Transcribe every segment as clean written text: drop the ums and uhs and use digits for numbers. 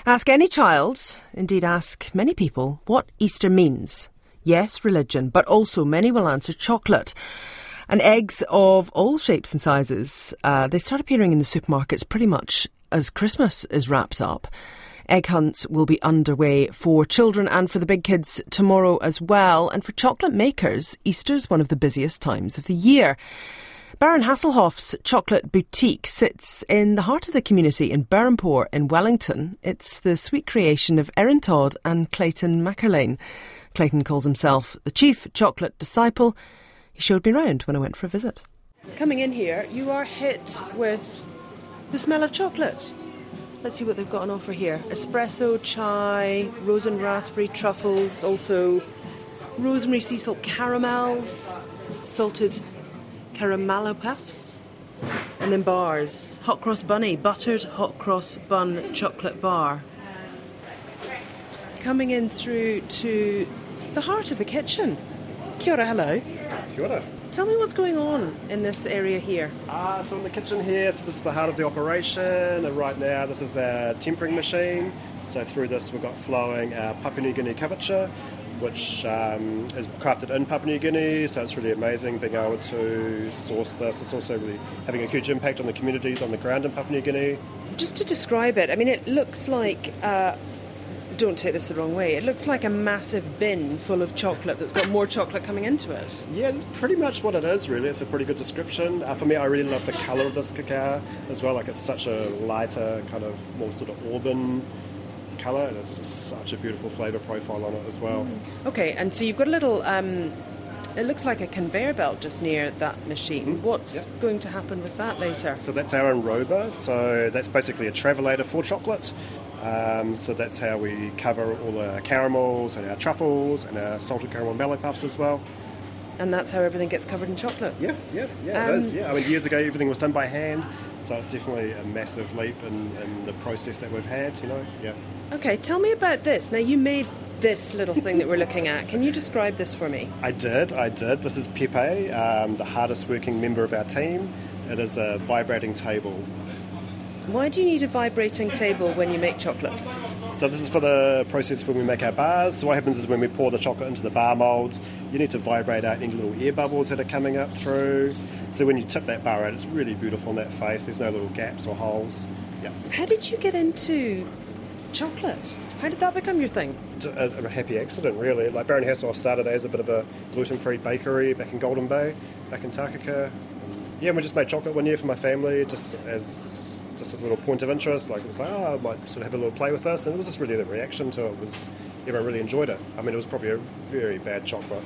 Ask any child, indeed ask many people, what Easter means. Yes, religion, but also many will answer chocolate. And eggs of all shapes and sizes, they start appearing in the supermarkets pretty much as Christmas is wrapped up. Egg hunts will be underway for children and for the big kids tomorrow as well. And for chocolate makers, Easter is one of the busiest times of the year. Baron Hasselhoff's chocolate boutique sits in the heart of the community in Berhampore in Wellington. It's the sweet creation of Erin Todd and Clayton Mackerlane. Clayton calls himself the chief chocolate disciple. He showed me round when I went for a visit. Coming in here, you are hit with the smell of chocolate. Let's see what they've got on offer here. Espresso, chai, rose and raspberry truffles, also rosemary sea salt caramels, salted caramello puffs, and then bars. Hot cross bunny, buttered hot cross bun chocolate bar. Coming in through to the heart of the kitchen. Kia ora, hello. Kia ora. Tell me what's going on in this area here. So in the kitchen here, so this is the heart of the operation, and right now this is our tempering machine. So through this we've got flowing our Papua New Guinea cabocha, which is crafted in Papua New Guinea, so it's really amazing being able to source this. It's also really having a huge impact on the communities on the ground in Papua New Guinea. Just to describe it, I mean, it looks like, don't take this the wrong way, it looks like a massive bin full of chocolate that's got more chocolate coming into it. Yeah, that's pretty much what it is, really. It's a pretty good description. For me, I really love the colour of this cacao as well. Like, it's such a lighter, kind of more sort of auburn colour, and it's just such a beautiful flavour profile on it as well. Okay, and so you've got a little, it looks like a conveyor belt just near that machine. What's going to happen with that later? So that's our enrober, so that's basically a travelator for chocolate. So that's how we cover all our caramels and our truffles and our salted caramel mallow puffs as well. And that's how everything gets covered in chocolate? Yeah, it is. Yeah, I mean, years ago everything was done by hand, so it's definitely a massive leap in the process that we've had, yeah. Okay, tell me about this. Now, you made this little thing that we're looking at. Can you describe this for me? I did. This is Pepe, the hardest working member of our team. It is a vibrating table. Why do you need a vibrating table when you make chocolates? So this is for the process when we make our bars. So what happens is when we pour the chocolate into the bar moulds, you need to vibrate out any little air bubbles that are coming up through. So when you tip that bar out, it's really beautiful in that face. There's no little gaps or holes. Yeah. How did you get into chocolate? How did that become your thing? A happy accident, really. Like, Baron Hasselhoff started as a bit of a gluten-free bakery back in Golden Bay, back in Takaka. Yeah, and we just made chocolate one year for my family, just as a little point of interest. Like, it was like, I might sort of have a little play with this, and it was just really the reaction to it was everyone really enjoyed it. I mean, it was probably a very bad chocolate.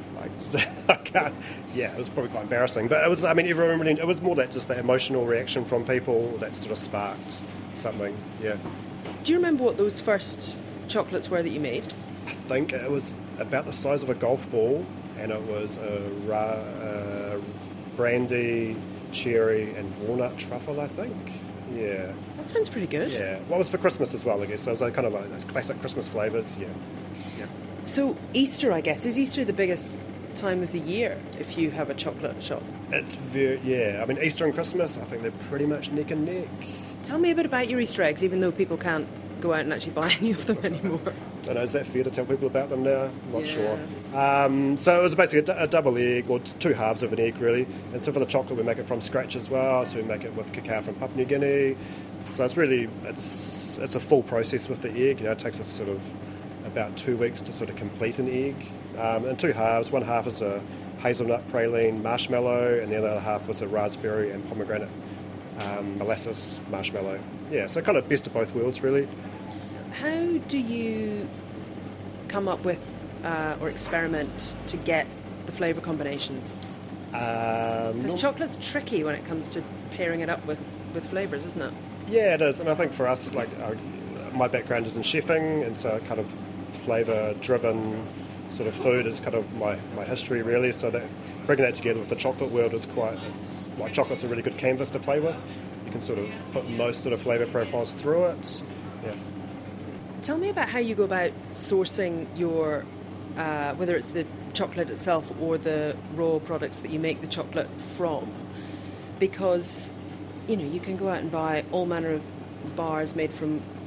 It was probably quite embarrassing, but it was. I mean, everyone really. It was more that just that emotional reaction from people that sort of sparked something. Yeah. Do you remember what those first chocolates were that you made? I think it was about the size of a golf ball, and it was a brandy, cherry, and walnut truffle, I think. Yeah. That sounds pretty good. Yeah. Well, it was for Christmas as well, I guess. So it was kind of like those classic Christmas flavours. Yeah. So Easter, I guess, is Easter the biggest time of the year if you have a chocolate shop? It's I mean, Easter and Christmas, I think they're pretty much neck and neck. Tell me a bit about your Easter eggs, even though people can't go out and actually buy any of them anymore. I don't know, is that fair to tell people about them now? I'm not sure. So it was basically a double egg, or two halves of an egg, really. And so for the chocolate, we make it from scratch as well. So we make it with cacao from Papua New Guinea. So it's really, it's a full process with the egg. It takes us sort of about 2 weeks to sort of complete an egg. And two halves. One half is a hazelnut praline marshmallow, and the other half was a raspberry and pomegranate molasses marshmallow. Yeah, so kind of best of both worlds, really. How do you come up with or experiment to get the flavour combinations? Because chocolate's tricky when it comes to pairing it up with flavours, isn't it? Yeah, it is. And I think for us, like, my background is in chefing, and so kind of flavour-driven sort of food is kind of my history, really. So that bringing that together with the chocolate world is chocolate's a really good canvas to play with. You can sort of put most sort of flavour profiles through it. Yeah. Tell me about how you go about sourcing your, whether it's the chocolate itself or the raw products that you make the chocolate from. Because, you can go out and buy all manner of bars made from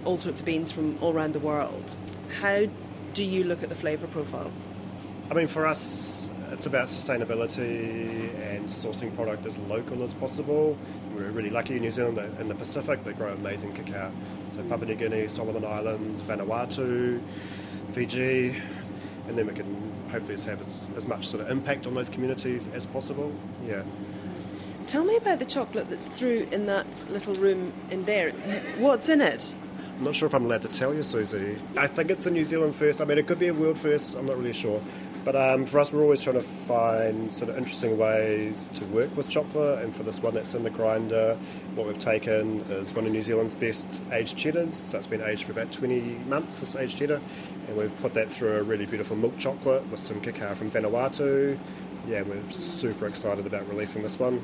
all sorts of beans from all around the world. How do you look at the flavour profiles? I mean, for us, it's about sustainability and sourcing product as local as possible. We're really lucky in New Zealand that in the Pacific they grow amazing cacao. So Papua New Guinea, Solomon Islands, Vanuatu, Fiji, and then we can hopefully have as much sort of impact on those communities as possible. Yeah. Tell me about the chocolate that's through in that little room in there. What's in it? I'm not sure if I'm allowed to tell you, Susie. I think it's a New Zealand first. I mean, it could be a world first. I'm not really sure. But for us, we're always trying to find sort of interesting ways to work with chocolate. And for this one that's in the grinder, what we've taken is one of New Zealand's best aged cheddars. So it's been aged for about 20 months, this aged cheddar. And we've put that through a really beautiful milk chocolate with some cacao from Vanuatu. Yeah, and we're super excited about releasing this one.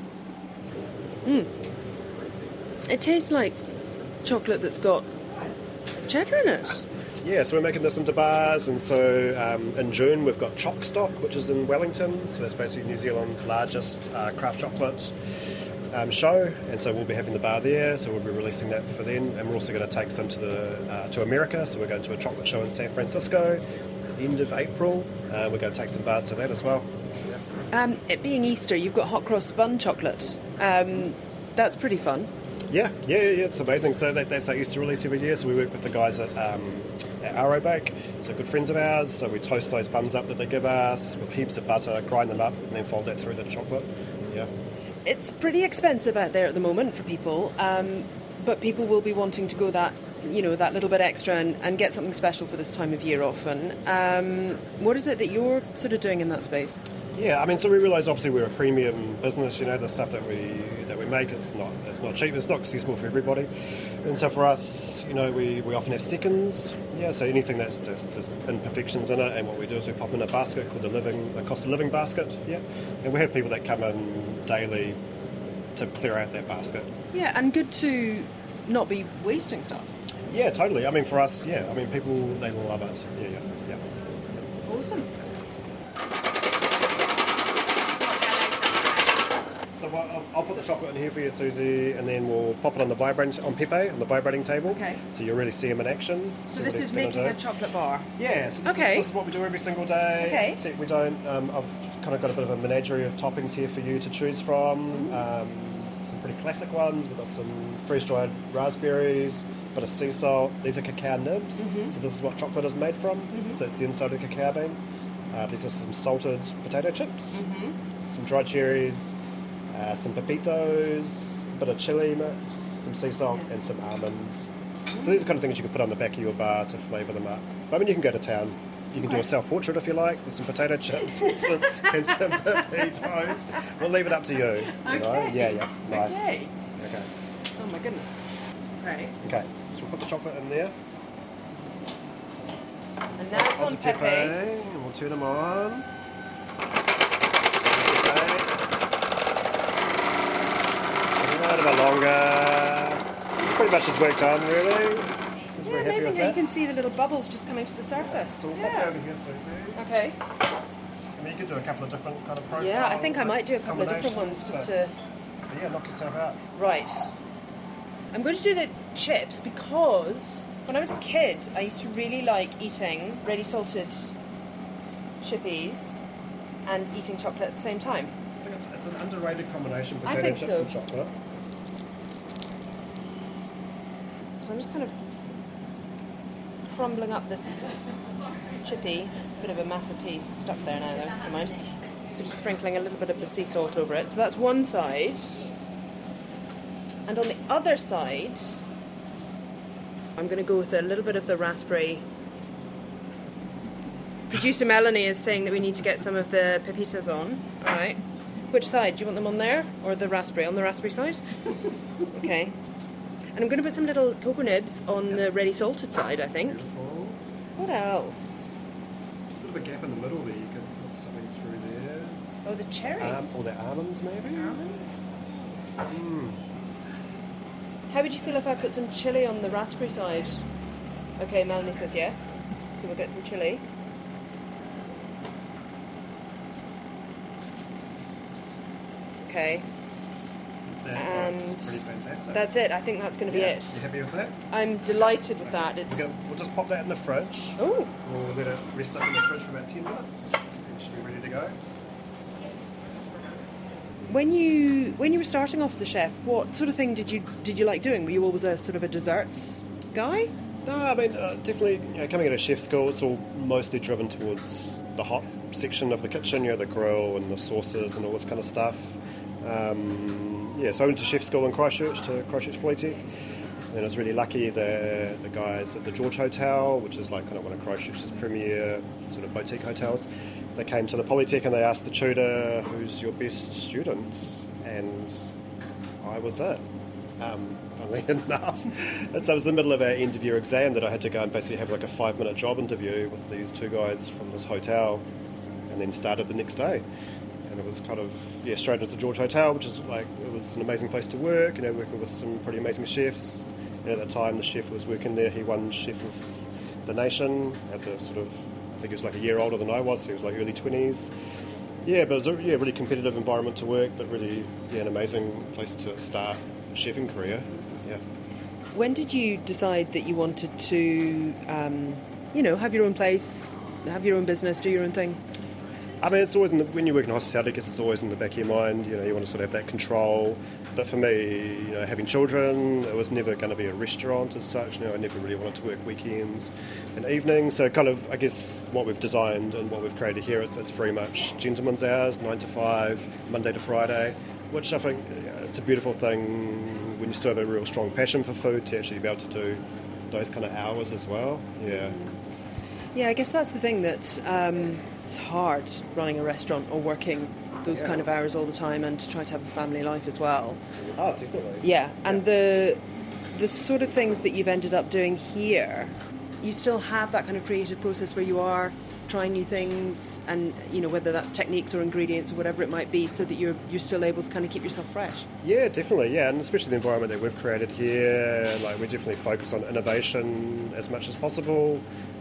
It tastes like chocolate that's got cheddar in it. Yeah, so we're making this into bars, and so in June we've got Choc Stock, which is in Wellington, so that's basically New Zealand's largest craft chocolate show, and so we'll be having the bar there, so we'll be releasing that for then, and we're also going to take some to America, so we're going to a chocolate show in San Francisco at the end of April. We're going to take some bars to that as well. It being Easter, you've got hot cross bun chocolate. That's pretty fun. Yeah, it's amazing. So that's our Easter release every year. So we work with the guys at Arrowbake, so good friends of ours. So we toast those buns up that they give us with heaps of butter, grind them up, and then fold that through the chocolate. Yeah. It's pretty expensive out there at the moment for people, but people will be wanting to go that little bit extra and get something special for this time of year often. What is it that you're sort of doing in that space? Yeah, I mean, so we realise obviously we're a premium business. The stuff that we make is not cheap. It's not accessible for everybody, and so for us, we often have seconds. Yeah, so anything that's just imperfections in it, and what we do is we pop in a basket called a cost of living basket. Yeah, and we have people that come in daily to clear out that basket. Yeah, and good to not be wasting stuff. Yeah, totally. I mean, for us, yeah. I mean, people, they love it. Yeah. Awesome. So I'll put the chocolate in here for you, Susie, and then we'll pop it on the vibrating table. Okay. So you'll really see them in action. So this is making a chocolate bar? Yeah. So this is what we do every single day. Okay. Except we don't. I've kind of got a bit of a menagerie of toppings here for you to choose from. Some pretty classic ones. We've got some freeze-dried raspberries, a bit of sea salt. These are cacao nibs. So this is what chocolate is made from. So it's the inside of the cacao bean. These are some salted potato chips, some dried cherries, some pepitos, a bit of chili mix, some sea salt, and some almonds. So these are the kind of things you can put on the back of your bar to flavour them up. But I mean, you can go to town. You can do a self-portrait if you like, with some potato chips and some pepitos. We'll leave it up to you. Okay. Yeah. Nice. Okay. Okay. Oh my goodness. Right. Okay. So we'll put the chocolate in there. And now it's on Pepe. And we'll turn them on. A little bit longer. It's pretty much his work done, really. He's very happy amazing with how that. you can see the little bubbles just coming to the surface. So we'll pop it over here, Susie. Okay. I mean, you could do a couple of different kind of profiles. Yeah, I think I might do a couple of different ones just to... But yeah, knock yourself out. Right. I'm going to do the chips because when I was a kid, I used to really like eating ready salted chippies and eating chocolate at the same time. I think it's an underrated combination, I potato think chips so. and chocolate. So I'm just kind of crumbling up this chippy. It's a bit of a massive piece. It's stuck there now, though. Never mind. So just sprinkling a little bit of the sea salt over it. So that's one side. And on the other side, I'm going to go with a little bit of the raspberry. Producer Melanie is saying that we need to get some of the pepitas on. All right. Which side? Do you want them on there or the raspberry? On the raspberry side? Okay. And I'm going to put some little cocoa nibs on the ready salted side, I think. Beautiful. What else? A bit of a gap in the middle there. You could put something through there. Oh, the cherries. Or the almonds, maybe? Almonds? How would you feel if I put some chilli on the raspberry side? Okay, Melanie says yes. So we'll get some chilli. Okay. That looks pretty fantastic. That's it. I think that's going to be it. You happy with that? I'm delighted with that. We'll just pop that in the fridge. Oh. We'll let it rest up in the fridge for about 10 minutes. It should be ready to go. When you were starting off as a chef, what sort of thing did you like doing? Were you always a sort of a desserts guy? No, I mean, definitely, coming out of chef school, it's all mostly driven towards the hot section of the kitchen, the grill and the sauces and all this kind of stuff. So I went to chef school in Christchurch, to Christchurch Polytech, and I was really lucky the guys at the George Hotel, which is like kind of one of Christchurch's premier sort of boutique hotels, they came to the Polytech and they asked the tutor, who's your best student? And I was it. Funnily enough. And so it was in the middle of our end of year exam that I had to go and basically have like a 5-minute job interview with these two guys from this hotel, and then started the next day. And it was kind of, straight into the George Hotel, which is like, it was an amazing place to work, working with some pretty amazing chefs. And at that time, the chef was working there, he won Chef of the Nation at the sort of, I think he was like a year older than I was, so he was like early 20s. Yeah, but it was a really competitive environment to work, but really, an amazing place to start a chefing career. Yeah. When did you decide that you wanted to, have your own place, have your own business, do your own thing? I mean, it's always, when you work in hospitality, I guess it's always in the back of your mind, you want to sort of have that control. But for me, having children, it was never going to be a restaurant as such. I never really wanted to work weekends and evenings. So kind of, I guess, what we've designed and what we've created here, it's very much gentleman's hours, 9 to 5, Monday to Friday, which I think it's a beautiful thing when you still have a real strong passion for food to actually be able to do those kind of hours as well. Yeah. Yeah, I guess that's the thing that it's hard running a restaurant or working those kind of hours all the time, and to try to have a family life as well. Oh, definitely. Yeah, and the sort of things that you've ended up doing here, you still have that kind of creative process where you are trying new things, and whether that's techniques or ingredients or whatever it might be, so that you're still able to kind of keep yourself fresh. Yeah, definitely. Yeah, and especially the environment that we've created here, like we definitely focus on innovation as much as possible.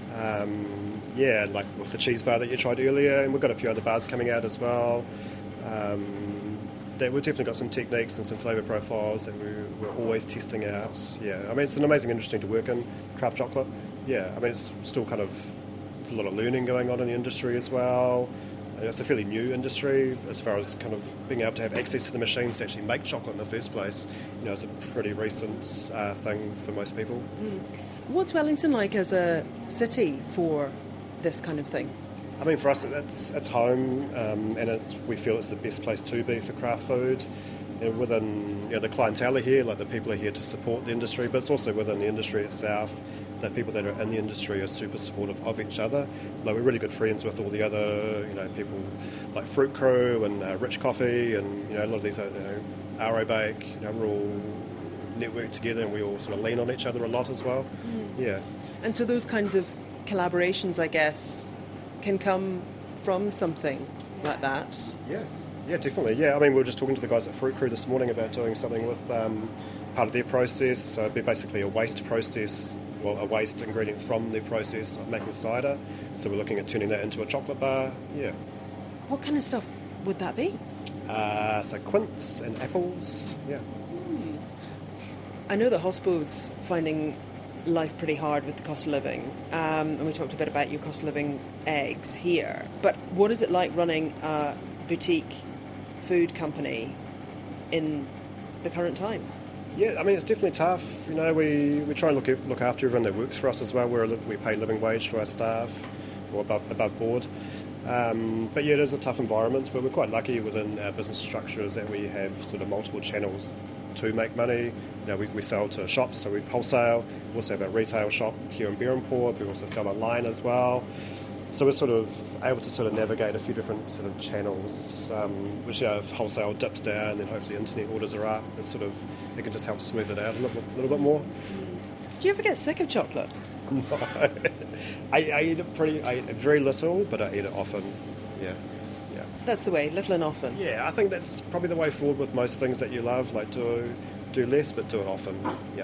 Like with the cheese bar that you tried earlier, and we've got a few other bars coming out as well. We've definitely got some techniques and some flavour profiles that we're always testing out. Yeah, I mean, it's an amazing industry to work in, craft chocolate. Yeah, I mean, it's still kind of, there's a lot of learning going on in the industry as well. And it's a fairly new industry as far as kind of being able to have access to the machines to actually make chocolate in the first place. It's a pretty recent thing for most people. What's Wellington like as a city for this kind of thing? I mean, for us, it's home, and we feel it's the best place to be for craft food. Within the clientele are here, like the people are here to support the industry, but it's also within the industry itself. The people that are in the industry are super supportive of each other. Like, we're really good friends with all the other, people like Fruit Crew and Rich Coffee, and a lot of these, RO Bake. We're all networked together, and we all sort of lean on each other a lot as well. Yeah. And so those kinds of collaborations, I guess, can come from something like that. Yeah, definitely. Yeah, I mean, we were just talking to the guys at Fruit Crew this morning about doing something with part of their process. So it'd be basically a waste process, well, a waste ingredient from their process of making cider. So we're looking at turning that into a chocolate bar. Yeah. What kind of stuff would that be? So quince and apples. Yeah. I know that Hospo's finding life pretty hard with the cost of living, and we talked a bit about your cost of living eggs here, but what is it like running a boutique food company in the current times? Yeah, I mean, it's definitely tough. We try and look after everyone that works for us as well. We pay living wage to our staff, or above board. But yeah, it is a tough environment, but we're quite lucky within our business structures that we have sort of multiple channels to make money. We sell to shops, so we wholesale. We also have a retail shop here in Berhampore. We also sell online as well. So we're sort of able to sort of navigate a few different sort of channels, which if wholesale dips down, then hopefully internet orders are up. It can just help smooth it out a little bit more. Do you ever get sick of chocolate? No. I eat it very little, but I eat it often. Yeah. That's the way, little and often. Yeah, I think that's probably the way forward with most things that you love. Like, do less, but do it often. Yeah.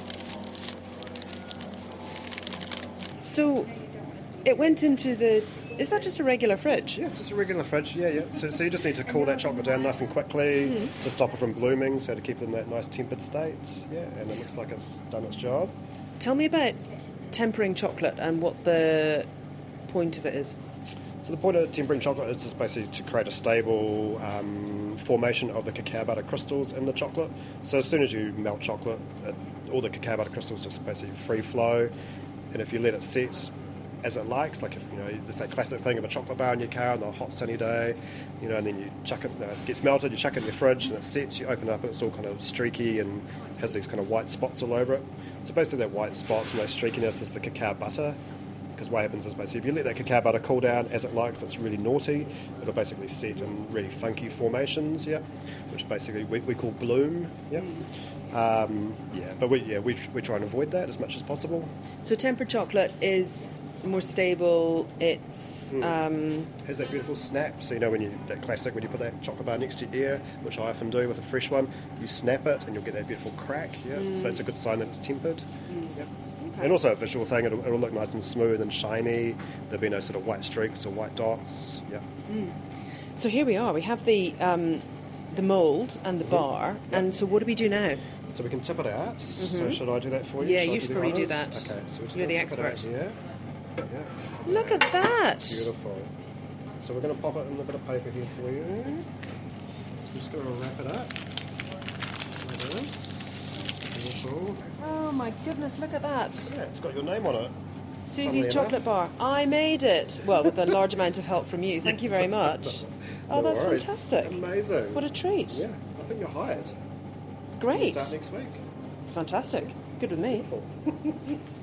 So, it went into the Is that just a regular fridge? Yeah, just a regular fridge, yeah. So you just need to cool that chocolate down nice and quickly to stop it from blooming, so to keep it in that nice tempered state, and it looks like it's done its job. Tell me about tempering chocolate and what the point of it is. So the point of tempering chocolate is just basically to create a stable formation of the cacao butter crystals in the chocolate. So as soon as you melt chocolate, all the cacao butter crystals just basically free flow, and if you let it set as it likes, like if it's that classic thing of a chocolate bar in your car on a hot sunny day, and then you chuck it, it gets melted, you chuck it in your fridge and it sets, you open it up and it's all kind of streaky and has these kind of white spots all over it. So basically that white spots and that streakiness is the cacao butter, because what happens is basically if you let that cacao butter cool down as it likes, it's really naughty, it'll basically set in really funky formations, which basically we call bloom, but we try and avoid that as much as possible. So tempered chocolate is more stable. It's has that beautiful snap. So that classic when you put that chocolate bar next to your ear, which I often do with a fresh one, you snap it and you'll get that beautiful crack. So that's a good sign that it's tempered. Okay. And also a visual thing, it'll look nice and smooth and shiny. There'll be no sort of white streaks or white dots. So here we are. We have the mould and the bar, and so what do we do now? So we can tip it out. So should I do that for you? Yeah, you should probably do that. Okay, so we're just You're the tip expert. it out here. Look at that. Beautiful. So we're going to pop it in a bit of paper here for you. So we're just going to wrap it up. Like this. Beautiful. Oh my goodness, look at that. Yeah, it's got your name on it. Susie's chocolate bar. I made it. Well, with a large amount of help from you. Thank you very much. No that's worries. fantastic. Amazing. What a treat. Yeah, I think you're hired. Great. We'll start next week. Fantastic. Good with me. Wonderful.